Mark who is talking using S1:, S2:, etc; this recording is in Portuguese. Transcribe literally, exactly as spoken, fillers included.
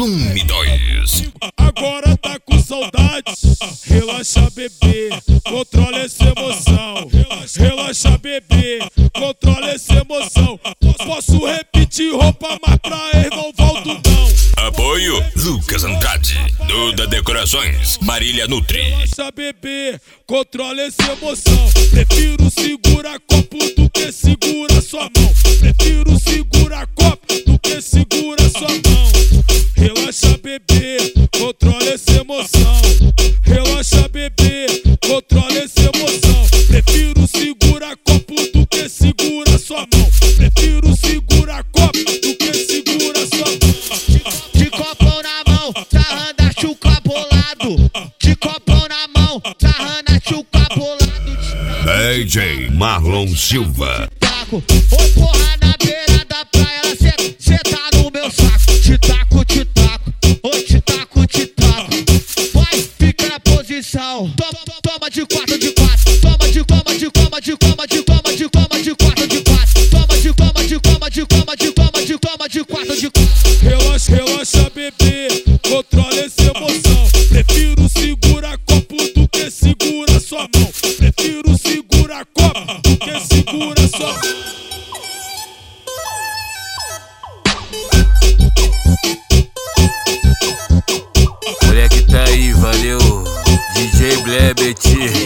S1: Volume dois.
S2: Agora tá com saudades, relaxa bebê, controla essa emoção. Relaxa bebê, controla essa emoção. Posso repetir roupa, mas pra ex não volto não.
S1: Apoio Lucas Andrade, Duda Decorações, Marília Nutri.
S2: Relaxa bebê, controla essa emoção. Prefiro segurar copo do que segura sua mão. Prefiro segurar copo do que segura sua mão. Relaxa bebê, controla essa emoção. Relaxa bebê, controla essa emoção. Prefiro segurar copo do que segura sua mão. Prefiro segurar copo do que segura sua mão.
S3: De copão na mão, sarrando a chuca bolado. De copão na mão, sarrando a chuca bolado.
S1: D J Marlon Silva.
S3: Taco, oi porra na beira da praia, ela cê, cê tá no meu saco. Te taco, te taco, oi te taco, te taco. Vai, fica na posição. Toma, toma de quatro, de quatro. Toma de coma, de coma, de coma, de coma, de coma, de quatro, de quatro. Toma de coma, de coma, de coma, de coma, de coma, de quatro, de quatro.
S2: Relaxa, relaxa bebê, controla essa emoção. Prefiro segurar copo do que segura sua mão. Prefiro segurar copo do que segura sua mão.
S4: Moleque tá aí, valeu, D J Blebet.